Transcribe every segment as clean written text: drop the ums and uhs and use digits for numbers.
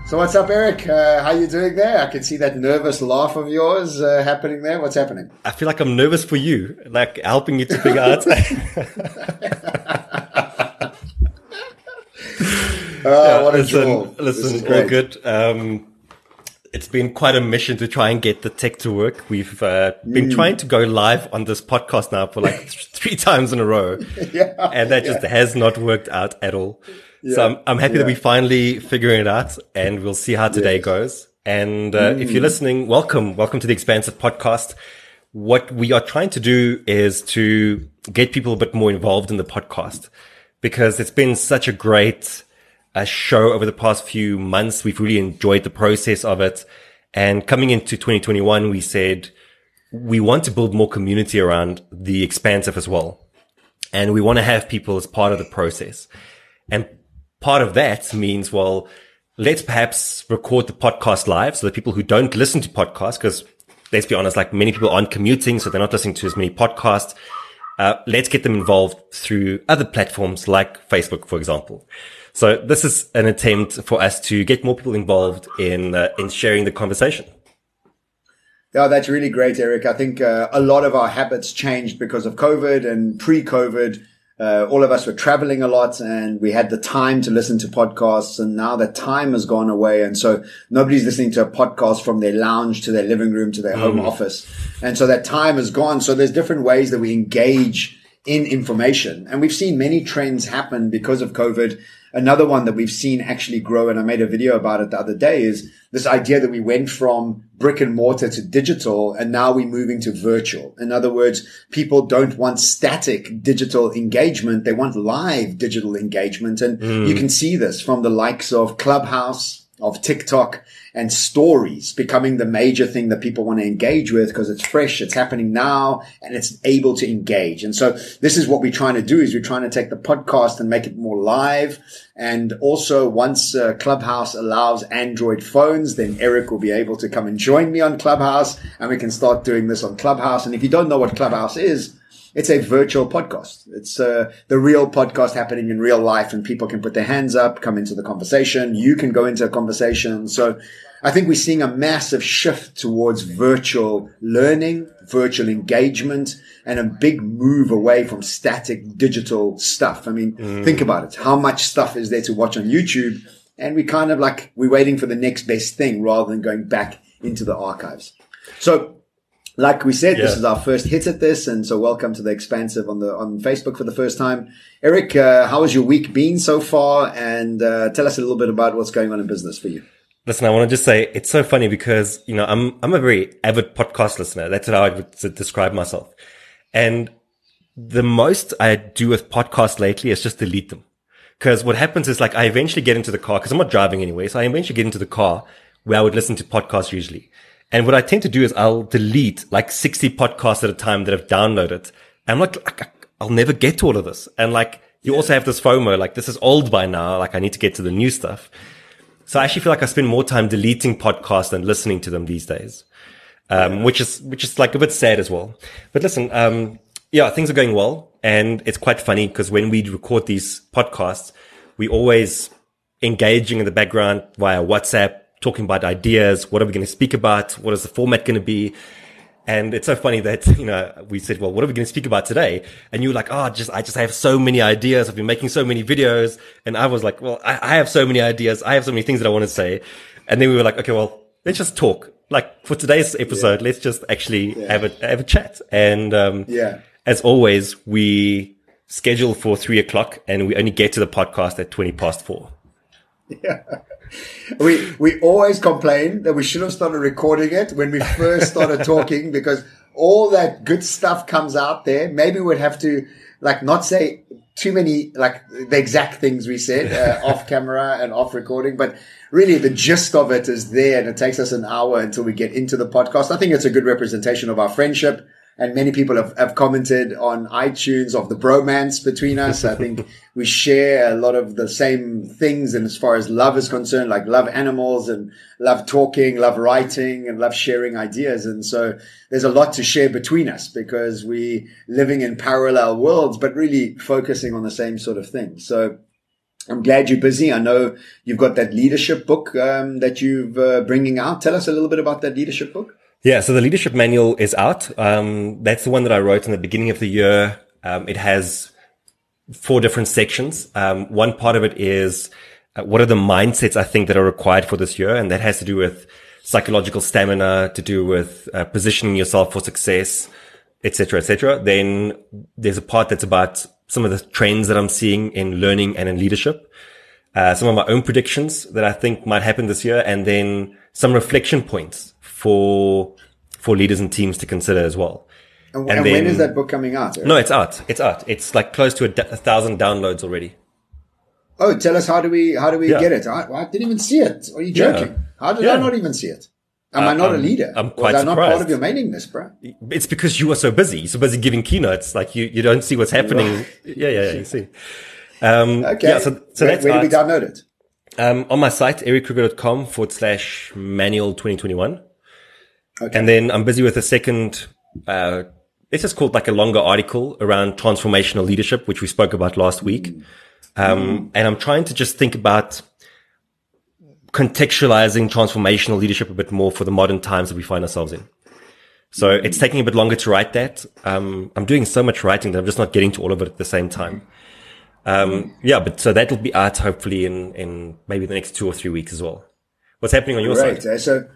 So what's up, Eric? How you doing there? I can see that nervous laugh of yours happening there. What's happening? I feel like I'm nervous for you, like helping you to figure out. What a joy. Listen, all good. It's been quite a mission to try and get the tech to work. We've been trying to go live on this podcast now for like 3 times in a row. And that just has not worked out at all. So I'm happy that we finally figuring it out, and we'll see how today goes. And if you're listening, welcome to the Expansive Podcast. What we are trying to do is to get people a bit more involved in the podcast, because it's been such a great show over the past few months. We've really enjoyed the process of it. And coming into 2021, we said we want to build more community around the Expansive as well. And we want to have people as part of the process. And part of that means, well, let's perhaps record the podcast live so that people who don't listen to podcasts, because let's be honest, like many people aren't commuting, so they're not listening to as many podcasts. Let's get them involved through other platforms like Facebook, for example. So this is an attempt for us to get more people involved in sharing the conversation. Yeah, that's really great, Eric. I think a lot of our habits changed because of COVID, and pre-COVID. All of us were traveling a lot, and we had the time to listen to podcasts, and now that time has gone away. And so nobody's listening to a podcast from their lounge to their living room to their home office. And so that time is gone. So there's different ways that we engage in information. And we've seen many trends happen because of COVID. Another one that we've seen actually grow, and I made a video about it the other day, is this idea that we went from brick and mortar to digital, and now we're moving to virtual. In other words, people don't want static digital engagement. They want live digital engagement. And you can see this from the likes of Clubhouse, of TikTok, and stories becoming the major thing that people want to engage with, because it's fresh, it's happening now, and it's able to engage. And so this is what we're trying to do, is we're trying to take the podcast and make it more live. And also, once Clubhouse allows Android phones, then Eric will be able to come and join me on Clubhouse, and we can start doing this on Clubhouse. And if you don't know what Clubhouse is, it's a virtual podcast. It's the real podcast happening in real life, and people can put their hands up, come into the conversation. You can go into a conversation. So I think we're seeing a massive shift towards virtual learning, virtual engagement, and a big move away from static digital stuff. I mean, think about it. How much stuff is there to watch on YouTube? And we kind of like, we're waiting for the next best thing rather than going back into the archives. So, like we said, this is our first hit at this. And so welcome to the Expansive on Facebook for the first time. Eric, how has your week been so far? And tell us a little bit about what's going on in business for you. Listen, I want to just say it's so funny because, you know, I'm a very avid podcast listener. That's how I would describe myself. And the most I do with podcasts lately is just delete them. Because what happens is, like, I eventually get into the car, because I'm not driving anyway. So I eventually get into the car where I would listen to podcasts usually. And what I tend to do is I'll delete like 60 podcasts at a time that I've downloaded. And I'm like, I'll never get to all of this. And like, you also have this FOMO, like this is old by now. Like I need to get to the new stuff. So I actually feel like I spend more time deleting podcasts than listening to them these days. Which is like a bit sad as well. But listen, things are going well. And it's quite funny because when we record these podcasts, we always engaging in the background via WhatsApp, talking about ideas. What are we going to speak about? What is the format going to be? And it's so funny that, you know, we said, well, what are we going to speak about today? And you were like, I just have so many ideas. I've been making so many videos. And I was like, well, I have so many ideas. I have so many things that I want to say. And then we were like, okay, well, let's just talk. Like for today's episode, let's just actually have a chat. And, as always, we schedule for 3:00 and we only get to the podcast at 4:20. Yeah. We always complain that we should have started recording it when we first started talking, because all that good stuff comes out there. Maybe we'd have to like not say too many, like the exact things we said off camera and off recording, but really the gist of it is there, and it takes us an hour until we get into the podcast. I think it's a good representation of our friendship. And many people have commented on iTunes of the bromance between us. I think we share a lot of the same things. And as far as love is concerned, like love animals and love talking, love writing, and love sharing ideas. And so there's a lot to share between us because we living in parallel worlds, but really focusing on the same sort of thing. So I'm glad you're busy. I know you've got that leadership book that you're bringing out. Tell us a little bit about that leadership book. Yeah, so the leadership manual is out. That's the one that I wrote in the beginning of the year. It has 4 different sections. One part of it is what are the mindsets I think that are required for this year, and that has to do with psychological stamina, to do with positioning yourself for success, etc., etc. Then there's a part that's about some of the trends that I'm seeing in learning and in leadership, some of my own predictions that I think might happen this year, and then some reflection points for leaders and teams to consider as well. And then, when is that book coming out, Eric? No, it's out. It's like close to 1,000 downloads already. Oh, tell us, how do we get it? I didn't even see it. Are you joking? Yeah. How did I not even see it? Am I not a leader? I'm quite surprised. Was I not part of your mailing list, bro? It's because you are so busy. You're so busy giving keynotes. Like you don't see what's happening. Yeah, you see. Okay. Yeah, so where do we download it? On my site, ericruger.com/manual 2021. Okay. And then I'm busy with a second, it's just called like a longer article around transformational leadership, which we spoke about last week. And I'm trying to just think about contextualizing transformational leadership a bit more for the modern times that we find ourselves in. So it's taking a bit longer to write that. I'm doing so much writing that I'm just not getting to all of it at the same time. But so that'll be out hopefully in maybe the next 2 or 3 weeks as well. What's happening on your side? So,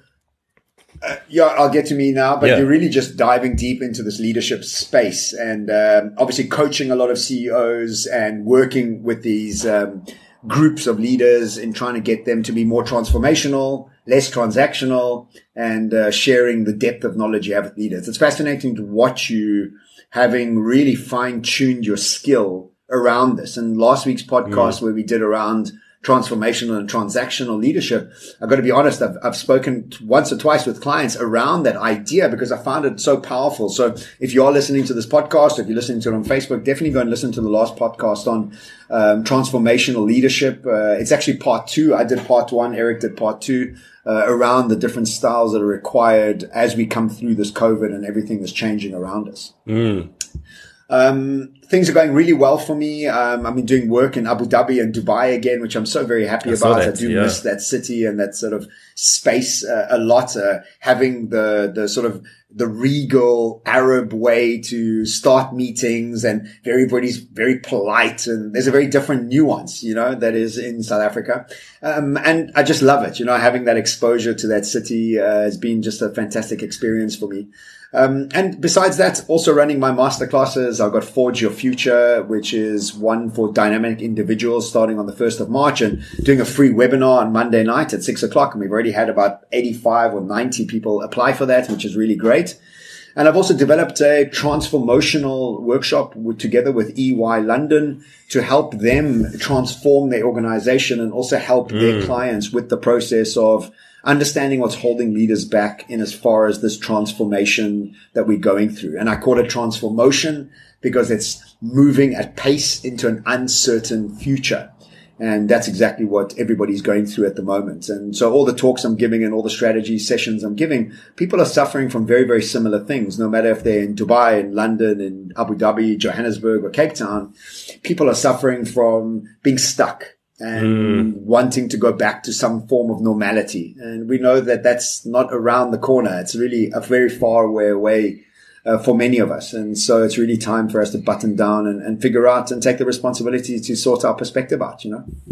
I'll get to me now, but you're really just diving deep into this leadership space and obviously coaching a lot of CEOs and working with these groups of leaders in trying to get them to be more transformational, less transactional, and sharing the depth of knowledge you have with leaders. It's fascinating to watch you having really fine-tuned your skill around this. And last week's podcast where we did around transformational and transactional leadership, I've got to be honest, I've spoken once or twice with clients around that idea because I found it so powerful. So if you are listening to this podcast, if you're listening to it on Facebook, definitely go and listen to the last podcast on transformational leadership. It's actually part 2. I did part 1. Eric did part 2 around the different styles that are required as we come through this COVID and everything that's changing around us. Things are going really well for me. I've been doing work in Abu Dhabi and Dubai again, which I'm so very happy about. I do miss that city and that sort of space a lot. Having the sort of the regal Arab way to start meetings, and everybody's very polite, and there's a very different nuance, that is in South Africa. And I just love it. Having that exposure to that city has been just a fantastic experience for me. And besides that, also running my masterclasses. I've got Forge Your Future, which is one for dynamic individuals starting on the 1st of March, and doing a free webinar on Monday night at 6:00. And we've already had about 85 or 90 people apply for that, which is really great. And I've also developed a transformational workshop together with EY London to help them transform their organization and also help their clients with the process of understanding what's holding leaders back in as far as this transformation that we're going through. And I call it transformation because it's moving at pace into an uncertain future. And that's exactly what everybody's going through at the moment. And so all the talks I'm giving and all the strategy sessions I'm giving, people are suffering from very, very similar things. No matter if they're in Dubai, in London, in Abu Dhabi, Johannesburg, or Cape Town, people are suffering from being stuck and wanting to go back to some form of normality. And we know that that's not around the corner. It's really a very far away for many of us. And so it's really time for us to button down and figure out and take the responsibility to sort our perspective out,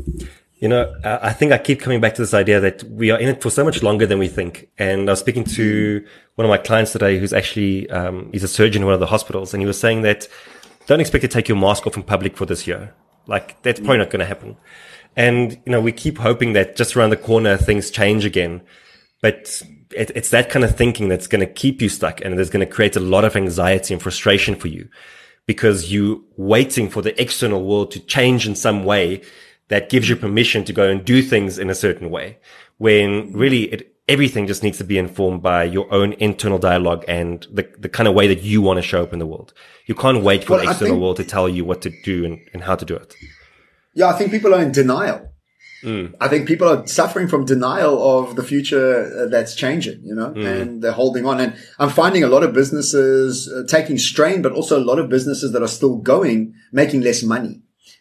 I think I keep coming back to this idea that we are in it for so much longer than we think. And I was speaking to one of my clients today who's actually, he's a surgeon in one of the hospitals. And he was saying that don't expect to take your mask off in public for this year. Like that's probably not going to happen. And, we keep hoping that just around the corner, things change again. But it's that kind of thinking that's going to keep you stuck, and there's going to create a lot of anxiety and frustration for you because you're waiting for the external world to change in some way that gives you permission to go and do things in a certain way, when really everything just needs to be informed by your own internal dialogue and the kind of way that you want to show up in the world. You can't wait for the external world to tell you what to do and how to do it. Yeah, I think people are in denial. I think people are suffering from denial of the future that's changing, and they're holding on. And I'm finding a lot of businesses taking strain, but also a lot of businesses that are still going, making less money.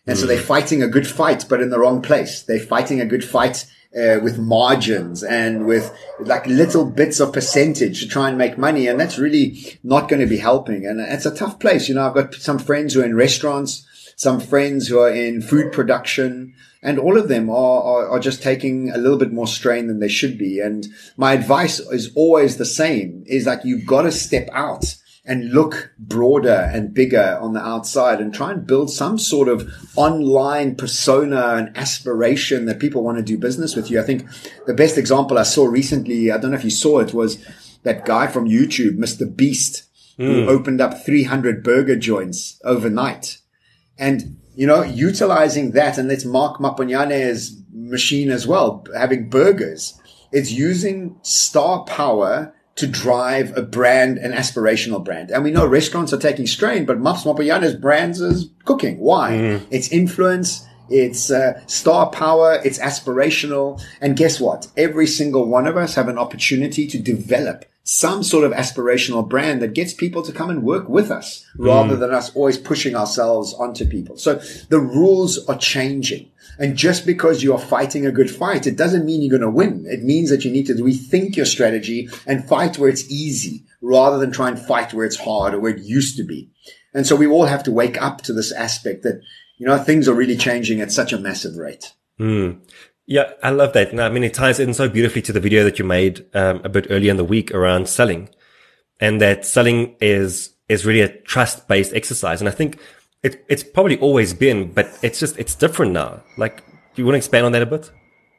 And so they're fighting a good fight, but in the wrong place. They're fighting a good fight with margins and with like little bits of percentage to try and make money. And that's really not going to be helping. And it's a tough place. I've got some friends who are in restaurants, some friends who are in food production, and all of them are just taking a little bit more strain than they should be. And my advice is always the same, is like, you've got to step out and look broader and bigger on the outside and try and build some sort of online persona and aspiration that people want to do business with you. I think the best example I saw recently, I don't know if you saw it, was that guy from YouTube, Mr. Beast, who opened up 300 burger joints overnight. And, utilizing that, and let's mark Maponyane's machine as well, having burgers. It's using star power to drive a brand, an aspirational brand. And we know restaurants are taking strain, but Maponyane's brands is cooking. Why? It's influence, it's star power, it's aspirational. And guess what? Every single one of us have an opportunity to develop some sort of aspirational brand that gets people to come and work with us rather than us always pushing ourselves onto people. So the rules are changing. And just because you are fighting a good fight, it doesn't mean you're going to win. It means that you need to rethink your strategy and fight where it's easy rather than try and fight where it's hard or where it used to be. And so we all have to wake up to this aspect that, things are really changing at such a massive rate. Yeah, I love that. And I mean, it ties in so beautifully to the video that you made a bit earlier in the week around selling, and that selling is really a trust-based exercise. And I think it's probably always been, but it's different now. Like, do you want to expand on that a bit?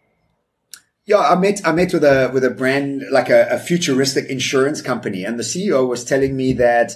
Yeah, I met with a brand, like a futuristic insurance company, and the CEO was telling me that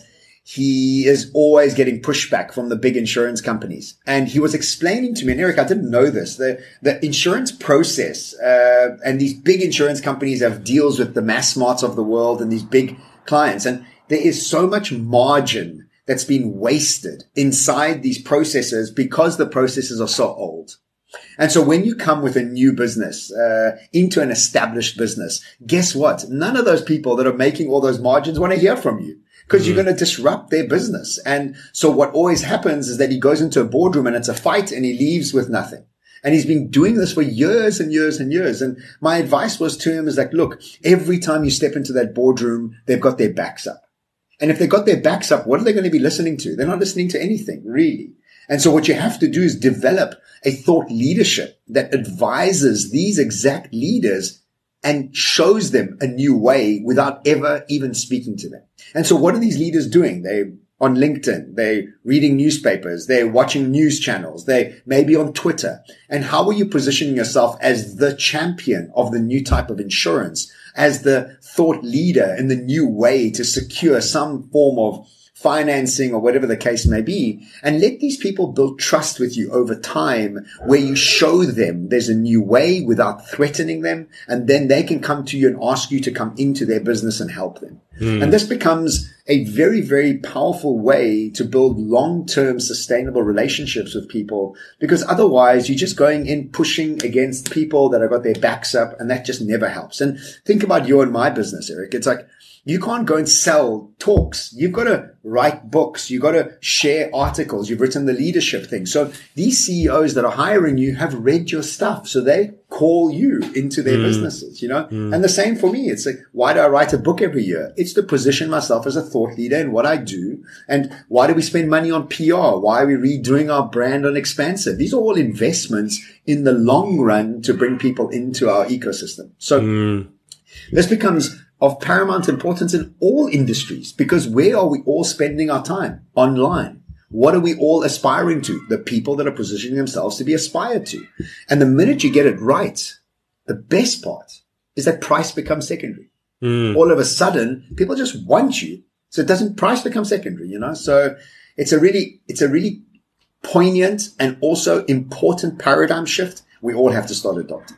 he is always getting pushback from the big insurance companies. And he was explaining to me, and Eric, I didn't know this, the insurance process, and these big insurance companies have deals with the mass smarts of the world and these big clients. And there is so much margin that's been wasted inside these processes because the processes are so old. And so when you come with a new business, into an established business, guess what? None of those people that are making all those margins want to hear from you, because you're going to disrupt their business. And so what always happens is that he goes into a boardroom and it's a fight and he leaves with nothing. And he's been doing this for years and years and years. And my advice was to him is like, look, every time you step into that boardroom, they've got their backs up. And if they've got their backs up, what are they going to be listening to? They're not listening to anything, really. And so what you have to do is develop a thought leadership that advises these exact leaders and shows them a new way without ever even speaking to them. And so what are these leaders doing? They're on LinkedIn, they're reading newspapers, they're watching news channels, they may be on Twitter. And how are you positioning yourself as the champion of the new type of insurance, as the thought leader in the new way to secure some form of financing or whatever the case may be, and let these people build trust with you over time, where you show them there's a new way without threatening them, and then they can come to you and ask you to come into their business and help them. And this becomes a very, very powerful way to build long-term sustainable relationships with people, because otherwise you're just going in pushing against people that have got their backs up, and that just never helps. And think about your and my business, Eric. It's like, you can't go and sell talks. You've got to write books. You've got to share articles. You've written the leadership thing. So these CEOs that are hiring you have read your stuff. So they call you into their businesses, and the same for me. It's like, why do I write a book every year? It's to position myself as a thought leader in what I do. And why do we spend money on PR? Why are we redoing our brand on Expansive? These are all investments in the long run to bring people into our ecosystem. So this becomes of paramount importance in all industries, because where are we all spending our time? Online. What are we all aspiring to? The people that are positioning themselves to be aspired to. And the minute you get it right, the best part is that price becomes secondary. All of a sudden, people just want you. So it doesn't, price becomes secondary, So it's a really poignant and also important paradigm shift we all have to start adopting.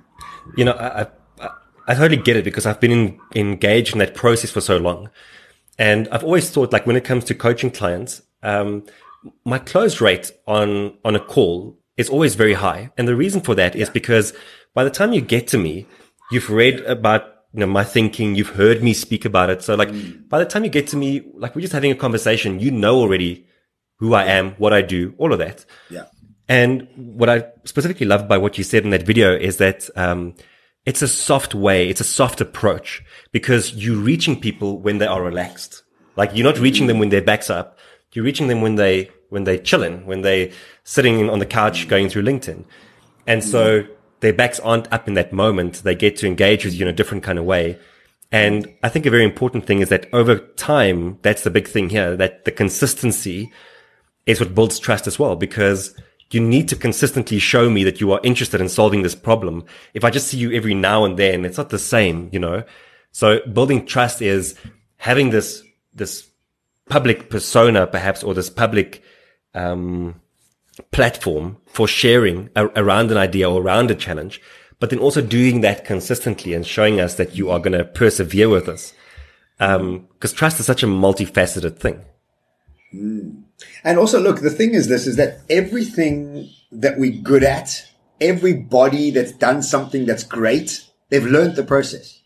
I totally get it, because I've been engaged in that process for so long. And I've always thought, like, when it comes to coaching clients, my close rate on a call is always very high. And the reason for that is because by the time you get to me, you've read about, my thinking, you've heard me speak about it. So like, by the time you get to me, like, we're just having a conversation, already who I am, what I do, all of that. Yeah. And what I specifically loved by what you said in that video is that, it's a soft way. It's a soft approach because you're reaching people when they are relaxed. Like you're not reaching them when their backs up. You're reaching them when they're chilling, when they're sitting on the couch going through LinkedIn. And so their backs aren't up in that moment. They get to engage with you in a different kind of way. And I think a very important thing is that over time, that's the big thing here, that the consistency is what builds trust as well, because you need to consistently show me that you are interested in solving this problem. If I just see you every now and then, it's not the same, you know? So building trust is having this public persona, perhaps, or this public, platform for sharing around an idea or around a challenge, but then also doing that consistently and showing us that you are going to persevere with us. Because trust is such a multifaceted thing. And also, look, the thing is this, is that everything that we're good at, everybody that's done something that's great, they've learned the process.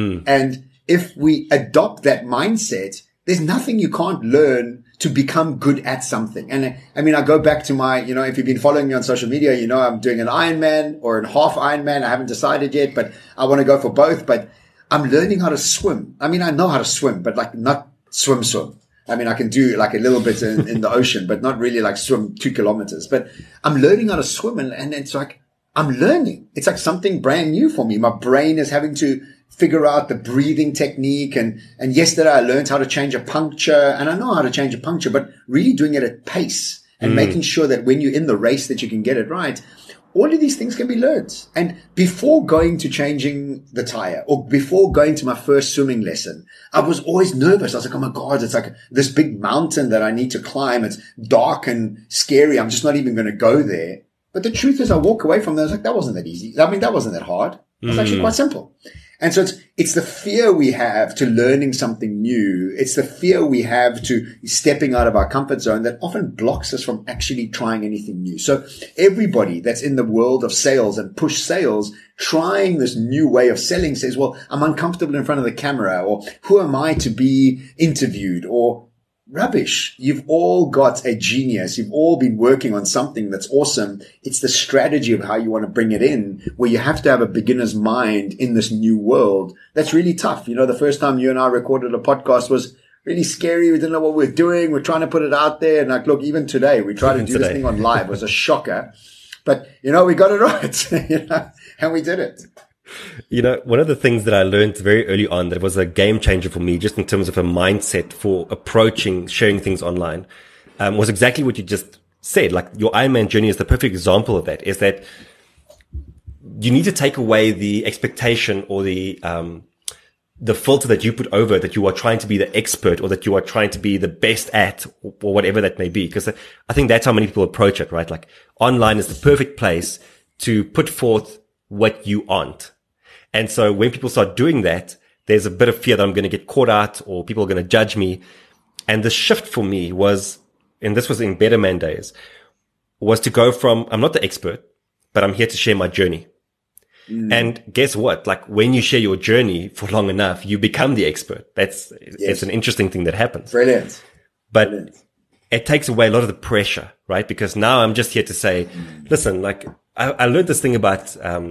And if we adopt that mindset, there's nothing you can't learn to become good at something. And I mean, I go back to my, you know, if you've been following me on social media, you know, I'm doing an Ironman or a half Ironman. I haven't decided yet, but I want to go for both. But I'm learning how to swim. I mean, I know how to swim, but like not swim. I mean, I can do like a little bit in the ocean, but not really like swim 2 kilometers. But I'm learning how to swim, and it's like I'm learning. It's like something brand new for me. My brain is having to figure out the breathing technique. And yesterday I learned how to change a puncture, and I know how to change a puncture, but really doing it at pace and making sure that when you're in the race that you can get it right. All of these things can be learned. And before going to changing the tire or before going to my first swimming lesson, I was always nervous. I was like, oh my God, it's like this big mountain that I need to climb. It's dark and scary. I'm just not even going to go there. But the truth is I walk away from there. I was like, that wasn't that easy. I mean, that wasn't that hard. It was actually quite simple. And so it's the fear we have to learning something new. It's the fear we have to stepping out of our comfort zone that often blocks us from actually trying anything new. So everybody that's in the world of sales and push sales, trying this new way of selling says, well, I'm uncomfortable in front of the camera, or who am I to be interviewed, or rubbish. You've all got a genius. You've all been working on something that's awesome. It's the strategy of how you want to bring it in, where you have to have a beginner's mind in this new world. That's really tough. You know, the first time you and I recorded a podcast was really scary. We didn't know what we were doing. We're trying to put it out there. And like, look, even today, we tried to do this thing on live. It was a shocker. But, you know, we got it right, you know, and we did it. You know, one of the things that I learned very early on that was a game changer for me, just in terms of a mindset for approaching sharing things online, was exactly what you just said. Like your Ironman journey is the perfect example of that, is that you need to take away the expectation or the filter that you put over that you are trying to be the expert or that you are trying to be the best at, or whatever that may be. Because I think that's how many people approach it, right? Like online is the perfect place to put forth what you aren't. And so when people start doing that, there's a bit of fear that I'm going to get caught out or people are going to judge me. And the shift for me was, and this was in Better Man days, was to go from, I'm not the expert, but I'm here to share my journey. And guess what? Like when you share your journey for long enough, you become the expert. It's an interesting thing that happens. Brilliant. But it takes away a lot of the pressure, right? Because now I'm just here to say, listen, like I learned this thing about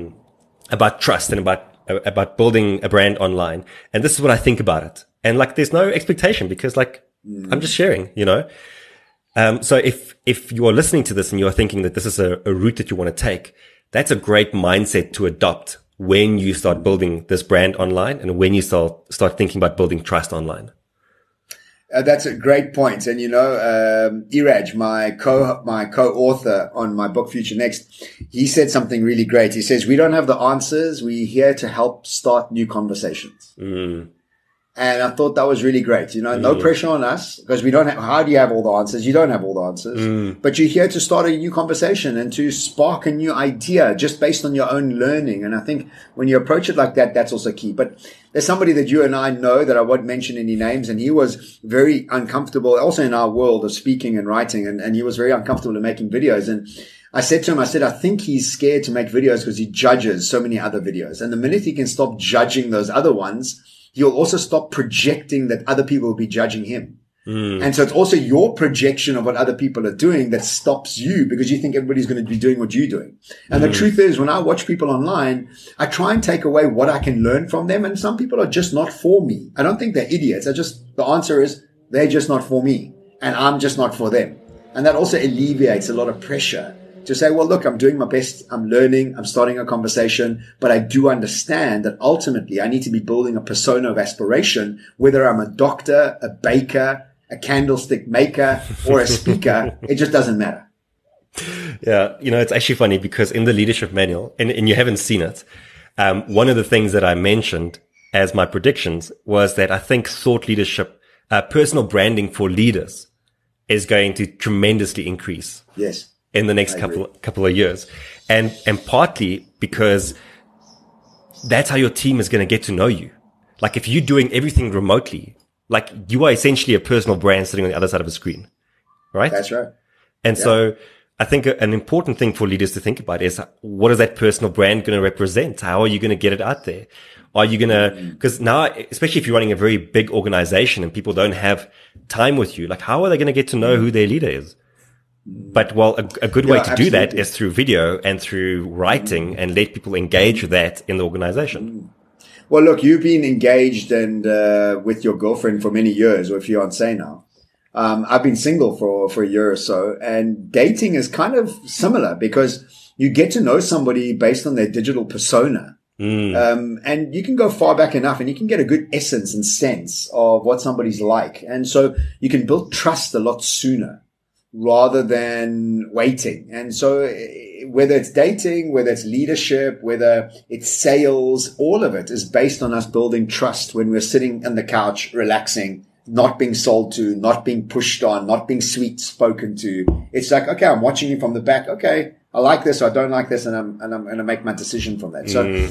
trust and about building a brand online. And this is what I think about it. And like, there's no expectation because like, I'm just sharing, you know? So if you are listening to this and you are thinking that this is a route that you want to take, that's a great mindset to adopt when you start building this brand online and when you start thinking about building trust online. That's a great point. And, you know, Iraj, my co-author on my book, Future Next, he said something really great. He says, we don't have the answers. We're here to help start new conversations. And I thought that was really great. You know, no pressure on us because we don't have, how do you have all the answers? You don't have all the answers, but you're here to start a new conversation and to spark a new idea just based on your own learning. And I think when you approach it like that, that's also key. But there's somebody that you and I know that I won't mention any names, and he was very uncomfortable also in our world of speaking and writing. And he was very uncomfortable in making videos. And I said to him, I think he's scared to make videos because he judges so many other videos. And the minute he can stop judging those other ones, he'll also stop projecting that other people will be judging him. And so it's also your projection of what other people are doing that stops you because you think everybody's going to be doing what you're doing. And the truth is, when I watch people online, I try and take away what I can learn from them. And some people are just not for me. I don't think they're idiots. The answer is they're just not for me and I'm just not for them. And that also alleviates a lot of pressure to say, well, look, I'm doing my best. I'm learning. I'm starting a conversation, but I do understand that ultimately I need to be building a persona of aspiration, whether I'm a doctor, a baker, a candlestick maker, or a speaker. It just doesn't matter. Yeah. It's actually funny because in the leadership manual, and you haven't seen it, one of the things that I mentioned as my predictions was that I think thought leadership, personal branding for leaders is going to tremendously increase. Yes. In the next couple of years. And partly because that's how your team is going to get to know you. Like if you're doing everything remotely, like you are essentially a personal brand sitting on the other side of a screen, right? That's right. And so I think an important thing for leaders to think about is what is that personal brand going to represent? How are you going to get it out there? Are you going to, because now, especially if you're running a very big organization and people don't have time with you, like how are they going to get to know who their leader is? But a good way to do that is through video and through writing and let people engage with that in the organization. Well, look, you've been engaged and with your girlfriend for many years, or fiancé now. I've been single for a year or so, and dating is kind of similar because you get to know somebody based on their digital persona. And you can go far back enough and you can get a good essence and sense of what somebody's like. And so you can build trust a lot sooner rather than waiting. And so whether it's dating, whether it's leadership, whether it's sales, all of it is based on us building trust when we're sitting on the couch, relaxing, not being sold to, not being pushed on, not being sweet spoken to. It's like, okay, I'm watching you from the back. Okay, I like this or I don't like this, and I'm going to make my decision from that. So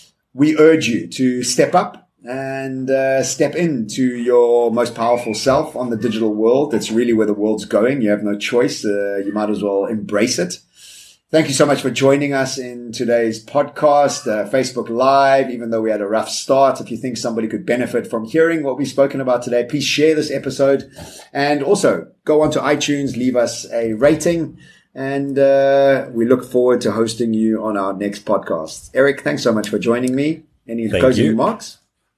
we urge you to step up and step into your most powerful self on the digital world. That's really where the world's going. You have no choice. You might as well embrace it. Thank you so much for joining us in today's podcast, Facebook Live. Even though we had a rough start, if you think somebody could benefit from hearing what we've spoken about today, please share this episode. And also go onto iTunes, leave us a rating. And we look forward to hosting you on our next podcast. Eric, thanks so much for joining me. Any closing remarks?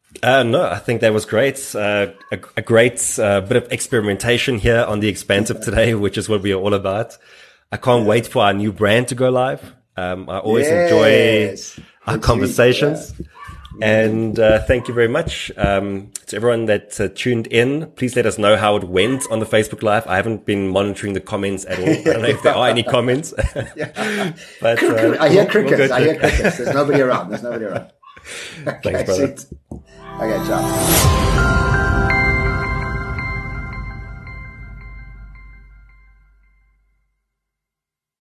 No, I think that was great. A great bit of experimentation here on The Expansive today, which is what we are all about. I can't wait for our new brand to go live. I always enjoy our conversations. And thank you very much to everyone that tuned in. Please let us know how it went on the Facebook Live. I haven't been monitoring the comments at all. I don't know if there are any comments. But I hear crickets. There's nobody around. Okay, thanks, brother. Okay, ciao.